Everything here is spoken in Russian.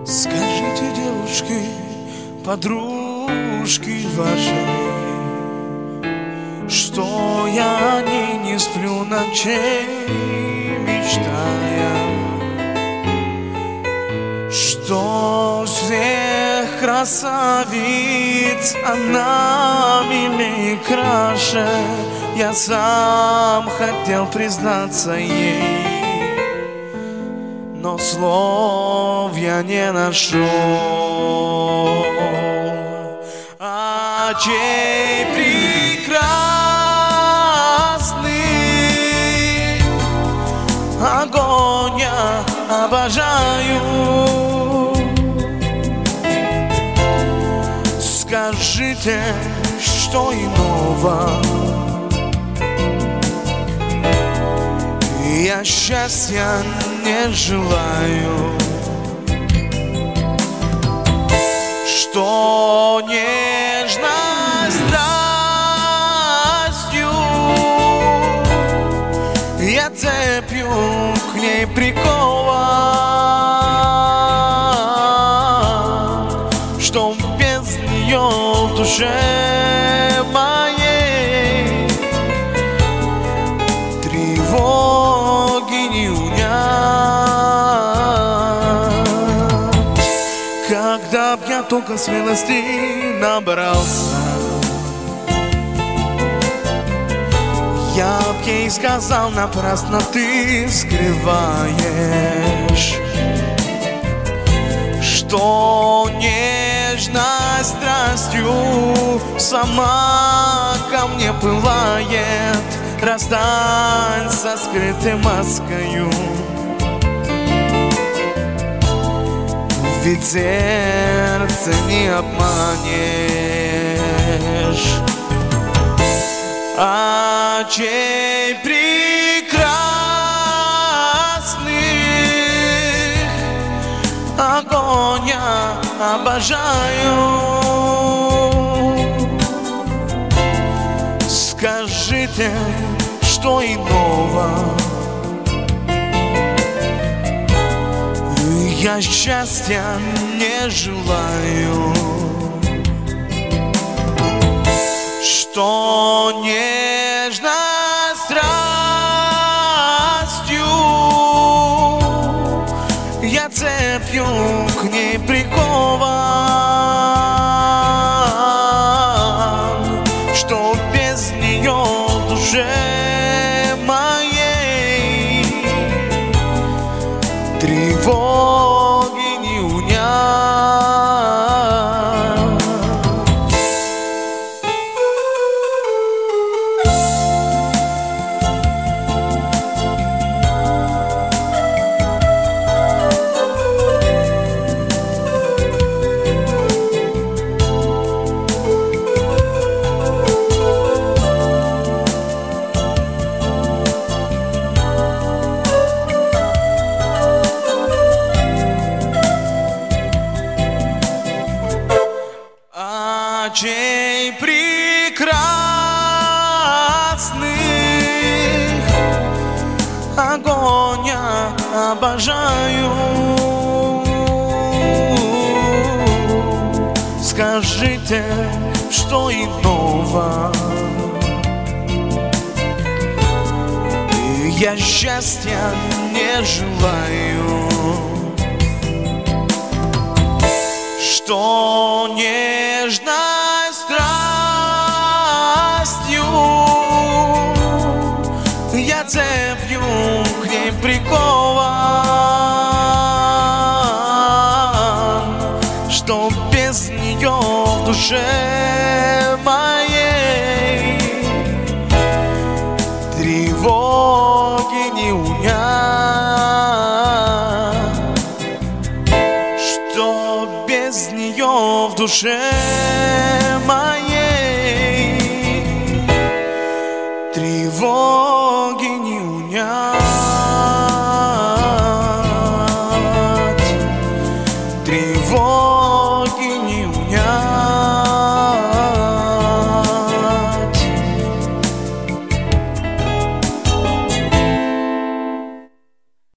Скажите, девушки, подружки ваши, что я о ней не сплю ночей, мечтая, что всех красавиц она милее и краше. Я сам хотел признаться ей, но слов я не нашел. Очей прекрасный огонь я обожаю. Скажите, что иного я счастья не желаю, что нежной страстью я цепью к ней прикован, что без нее в душе моей тревоги не унять. Когда б я только смелости набрался, я б ей сказал: напрасно ты скрываешь, что нежной страстью сама ко мне пылает. Расстань со скрытой маскою, ведь сердце не обманешь. Очей прекрасных огонь я обожаю. Скажите, что иного я счастья не желаю, что нежной страстью я цепью к ней прикован, что без нее в душе моей тревоги не унять. Очей прекрасных огонь я обожаю. Скажите, что иного я счастья не желаю, что нежной страстью я цепью к ней прикован, что без нее в душе моей тревоги не унять, что без нее в душе